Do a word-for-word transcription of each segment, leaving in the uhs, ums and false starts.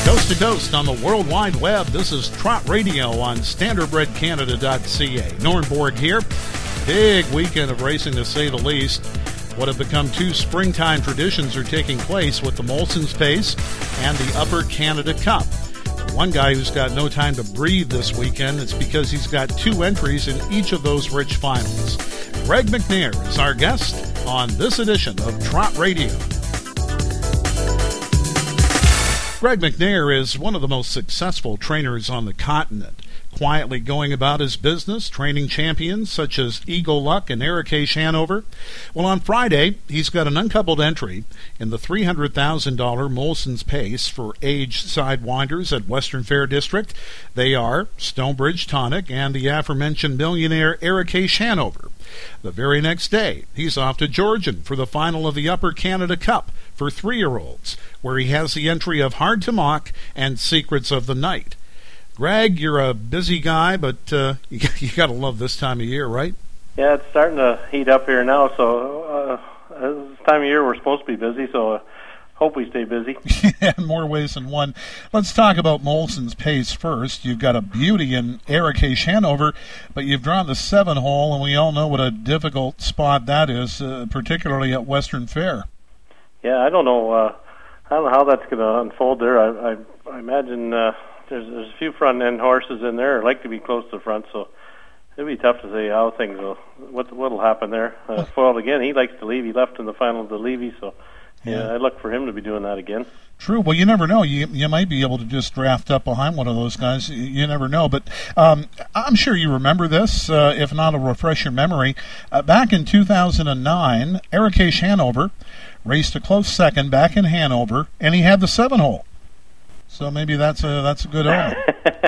Coast to coast on the World Wide Web, this is Trot Radio on standard bred canada dot c a. Norm Borg here. Big weekend of racing, to say the least. What have become two springtime traditions are taking place with the Molson's Pace and the Upper Canada Cup. One guy who's got no time to breathe this weekend, it's because he's got two entries in each of those rich finals. Greg McNair is our guest on this edition of Trot Radio. Greg McNair is one of the most successful trainers on the continent, quietly going about his business, training champions such as Eagle Luck and Eric H. Hanover. Well, on Friday, he's got an uncoupled entry in the three hundred thousand dollars Molson's Pace for aged sidewinders at Western Fair District. They are Stonebridge Tonic and the aforementioned millionaire Eric H. Hanover. The very next day, he's off to Georgian for the final of the Upper Canada Cup for three-year-olds, where he has the entry of Hard to Mock and Secrets of the Night. Greg, you're a busy guy, but uh, you, you got to love this time of year, right? Yeah, it's starting to heat up here now, so uh, this time of year we're supposed to be busy, so uh, hope we stay busy. Yeah, in more ways than one. Let's talk about Molson's Pace first. You've got a beauty in Eric H. Hanover, but you've drawn the seven hole, and we all know what a difficult spot that is, uh, particularly at Western Fair. Yeah, I don't know. Uh, I don't know how that's going to unfold there. I, I, I imagine uh, there's, there's a few front end horses in there. I'd like to be close to the front, so it'll be tough to say how things will, what what'll happen there. Uh, Foiled again. He likes to leave. He left in the final of the Levy, so yeah, yeah, I'd look for him to be doing that again. True. Well, you never know. You you might be able to just draft up behind one of those guys. You, you never know. But um, I'm sure you remember this. Uh, if not, it'll refresh your memory. Uh, back in two thousand nine, Eric H. Hanover raced a close second back in Hanover, and he had the seven hole. So maybe that's a that's a good omen.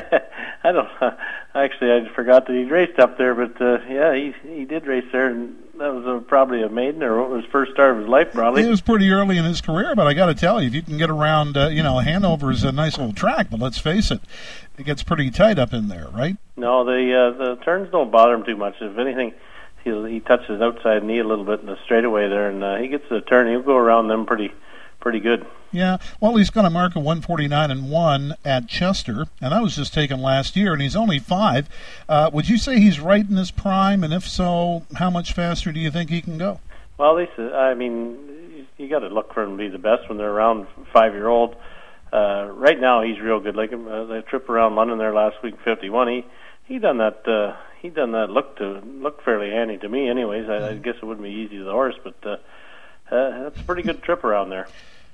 I don't. Uh, actually, I forgot that he raced up there, but uh, yeah, he he did race there, and that was a, probably a maiden or his first start of his life, probably. It was pretty early in his career, but I got to tell you, if you can get around, uh, you know, Hanover is a nice little track, but let's face it, it gets pretty tight up in there, right? No, the uh, the turns don't bother him too much. If anything, he he touches his outside knee a little bit in the straightaway there, and uh, he gets the turn. He'll go around them pretty. Pretty good. Yeah, well, he's got a mark of one forty-nine and one at Chester, and that was just taken last year, and he's only five. Uh, would you say he's right in his prime, and if so, how much faster do you think he can go? Well, Lisa, I mean, you got to look for him to be the best when they're around five-year-old. Uh, right now, he's real good. Like uh, the trip around London there last week, fifty-one. He he done that. Uh, he done that. Look to look fairly handy to me, anyways. I, I guess it wouldn't be easy to the horse, but. Uh, Uh, that's a pretty good trip around there.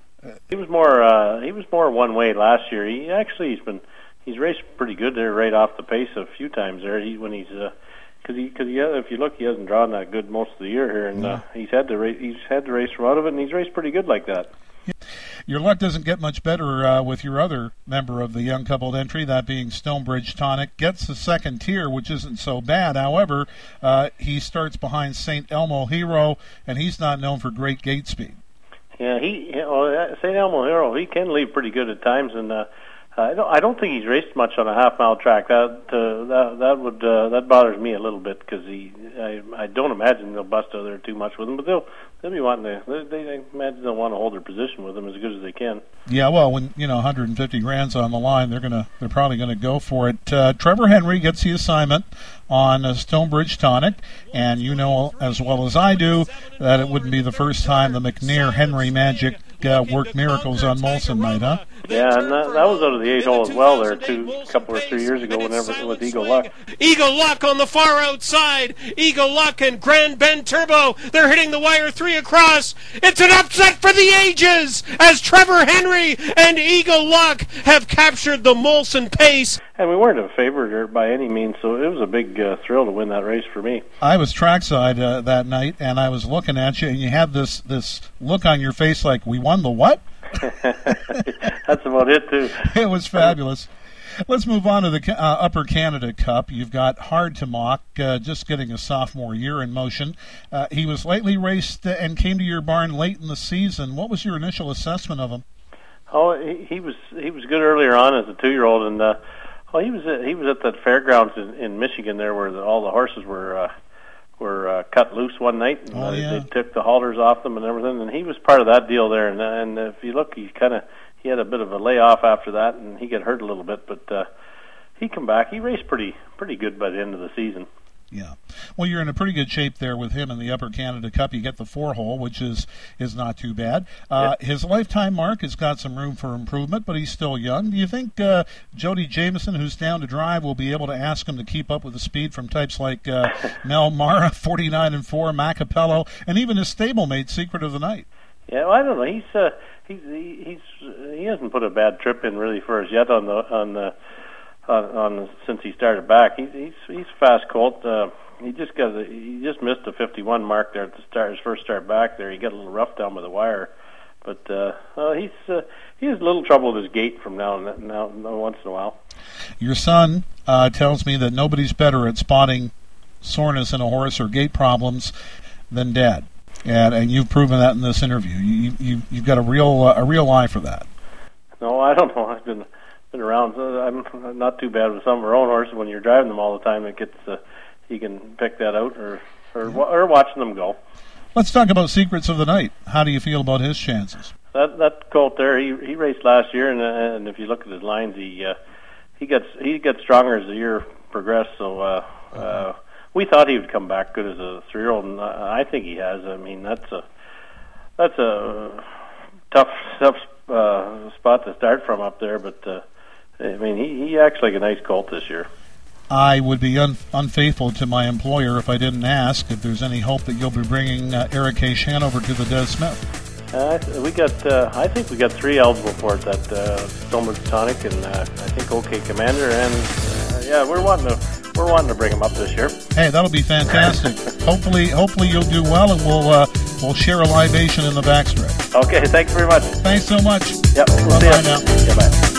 He was more uh, he was more one way last year. He actually he's been he's raced pretty good there right off the pace a few times there. He when he's because uh, he because he, if you look he hasn't drawn that good most of the year here, and uh, he's had to race he's had to race from out of it, and he's raced pretty good like that. Your luck doesn't get much better uh, with your other member of the young coupled entry, that being Stonebridge Tonic. Gets the second tier, which isn't so bad. However, uh, he starts behind Saint Elmo Hero, and he's not known for great gate speed. Yeah, he well, Saint Elmo Hero, he can leave pretty good at times, and uh, I don't I don't think he's raced much on a half mile track. That uh, that that would uh, that bothers me a little bit because he I I don't imagine they'll bust out there too much with him, but they'll they'll be wanting to they, they I imagine they'll want to hold their position with him as good as they can. Yeah, well, when you know one hundred fifty grand's on the line, they're gonna they're probably gonna go for it. Uh, Trevor Henry gets the assignment on uh, Stonebridge Tonic, and you know as well as I do that it wouldn't be the first time the McNair Henry magic uh, worked miracles on Molson night, huh? Yeah, and that, that was out of the eight hole as well there, two, a couple or three years ago, whenever with Eagle Luck. Eagle Luck on the far outside. Eagle Luck and Grand Bend Turbo. They're hitting the wire three across. It's an upset for the ages as Trevor Henry and Eagle Luck have captured the Molson Pace. And we weren't a favorite by any means, so it was a big uh, thrill to win that race for me. I was trackside uh, that night, and I was looking at you, and you had this, this look on your face like, we won the what? That's about it, too. It was fabulous. Let's move on to the uh, Upper Canada Cup. You've got Hard to Mock, uh, just getting a sophomore year in motion. Uh, he was lately raced and came to your barn late in the season. What was your initial assessment of him? Oh, he, he was he was good earlier on as a two-year-old, and uh, well, he was at, he was at that fairgrounds in, in Michigan there, where the, all the horses were uh, were uh, cut loose one night, and oh, uh, yeah. they took the halters off them and everything, and he was part of that deal there. And, and if you look, he kind of he had a bit of a layoff after that, and he got hurt a little bit, but uh, he come back. He raced pretty pretty good by the end of the season. Yeah. Well, you're in a pretty good shape there with him in the Upper Canada Cup. You get the four-hole, which is, is not too bad. Uh, yeah. His lifetime mark has got some room for improvement, but he's still young. Do you think uh, Jody Jamieson, who's down to drive, will be able to ask him to keep up with the speed from types like uh, Mel Mara, forty-nine and four, Macapello, and even his stablemate, Secret of the Night? Yeah, well, I don't know. He's uh, he's he's he hasn't put a bad trip in really for us yet on the on the. On, on since he started back. He's he's he's a fast colt. Uh, he just got a, he just missed the fifty-one mark there at the start. His first start back there, he got a little rough down with the wire, but uh, uh, he's uh, he has a little trouble with his gait from now and now, now once in a while. Your son uh, tells me that nobody's better at spotting soreness in a horse or gait problems than Dad, and and you've proven that in this interview. You you you've got a real uh, a real eye for that. No, I don't know. I've been. Been around. So I'm not too bad with some of our own horses. When you're driving them all the time, it gets uh, you can pick that out, or or, yeah. or watching them go. Let's talk about Secrets of the Night. How do you feel about his chances? That that colt there, he he raced last year, and uh, and if you look at his lines, he uh, he gets he gets stronger as the year progressed. So uh, uh, we thought he would come back good as a three-year-old, and I think he has. I mean, that's a that's a tough tough uh, spot to start from up there, but. Uh, I mean, he, he acts like a nice colt this year. I would be un- unfaithful to my employer if I didn't ask if there's any hope that you'll be bringing uh, Eric K. Shanover to the Des Smith. Uh, we got, uh, I think we got three eligible for it. That uh, Stoneman's Tonic and uh, I think OK Commander, and uh, yeah, we're wanting to we're wanting to bring him up this year. Hey, that'll be fantastic. hopefully, hopefully you'll do well, and we'll uh, we'll share a libation in the backstretch. Okay, thanks very much. Thanks so much. Yep, we'll bye see bye you now. Yeah, bye.